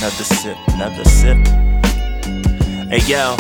Another sip, another sip. Hey yo,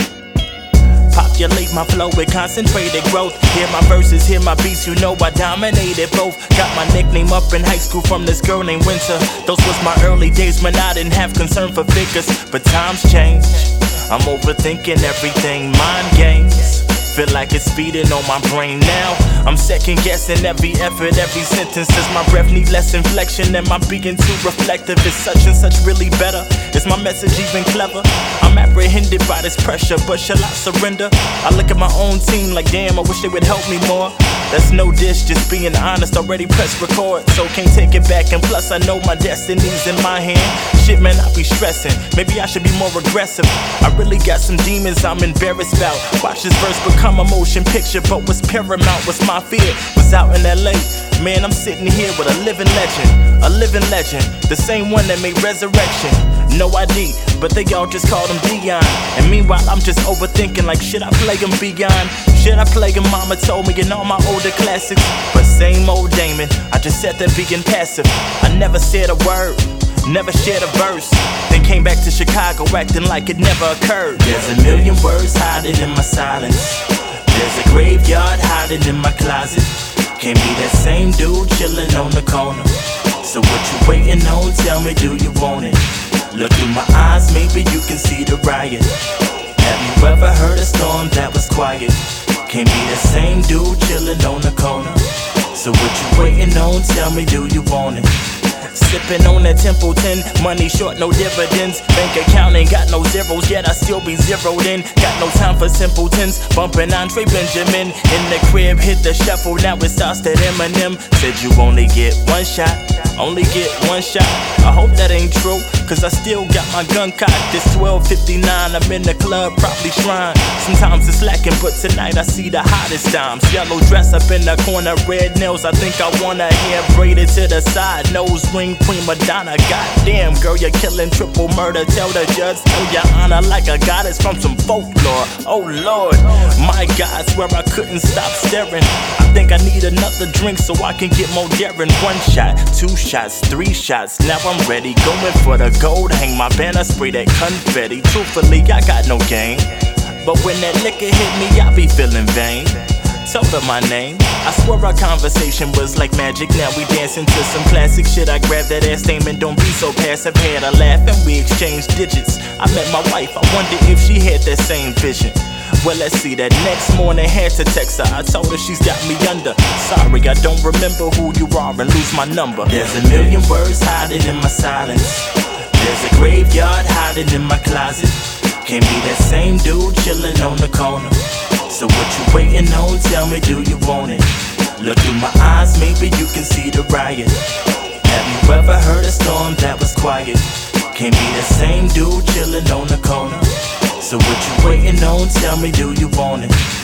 populate my flow with concentrated growth. Hear my verses, hear my beats, you know I dominated both. Got my nickname up in high school from this girl named Winter. Those was my early days when I didn't have concern for figures. But times change, I'm overthinking everything, mind games. Feel like it's speeding on my brain now. I'm second guessing every effort, every sentence. Does my breath need less inflection? Am I being too reflective? Is such and such really better? Is my message even clever? I'm apprehended by this pressure, but shall I surrender? I look at my own team like damn, I wish they would help me more. That's no dish, just being honest, already pressed record, so can't take it back. And plus I know my destiny's in my hand. Shit man, I be stressing, maybe I should be more aggressive. I really got some demons I'm embarrassed about. Watch this verse become a motion picture, but what's paramount was my fear. Was out in LA, man, I'm sitting here with a living legend. A living legend, the same one that made Resurrection. No ID, but they all just called him Dion. And meanwhile I'm just overthinking like should I play him beyond? Should I play him? Mama told me in all my older classics. But same old Damon, I just said that being passive. I never said a word, never shared a verse. Then came back to Chicago acting like it never occurred. There's a million words hiding in my silence. There's a graveyard hiding in my closet. Can't be that same dude chilling on the corner. So what you waiting on? Tell me, do you want it? Look through my eyes, maybe you can see the riot. Have you ever heard a storm that was quiet? Can't be the same dude chilling on the corner. So what you waiting on? Tell me, do you want it? Sipping on that Templeton, money short, no dividends. Bank account ain't got no zeros, yet I still be zeroed in. Got no time for simpletons, bumping Andre Benjamin. In the crib, hit the shuffle, now it starts that Eminem. Said you only get one shot, only get one shot. I hope that ain't true, cause I still got my gun cocked. It's 12:59, I'm in the club, probably shrine. Sometimes it's lacking, but tonight I see the hottest dimes. Yellow dress up in the corner, red nails, I think I want a hair braided to the side. Nose ring, prima donna, goddamn girl, you're killing triple murder. Tell the judge, tell your honor like a goddess from some folklore. Oh Lord, my God, swear I couldn't stop staring. I think I need another drink so I can get more daring. One shot, two shots, three shots, now I'm ready. Going for the gold, hang my banner, spray that confetti. Truthfully, I got no game, but when that liquor hit me, I be feeling vain. Told her my name, I swear our conversation was like magic. Now we dancing to some classic shit. I grabbed that ass name and don't be so passive. Had a laugh and we exchanged digits. I met my wife, I wonder if she had that same vision. Well, let's see, that next morning had to text her. I told her she's got me under. Sorry, I don't remember who you are and lose my number. There's a million words hiding in my silence. There's a graveyard hiding in my closet. Can't be that same dude chilling on the corner. So what you waiting on? Tell me, do you want it? Look through my eyes, maybe you can see the riot. Have you ever heard a storm that was quiet? Can't be the same dude chilling on the corner. So what you waiting on? Tell me, do you want it?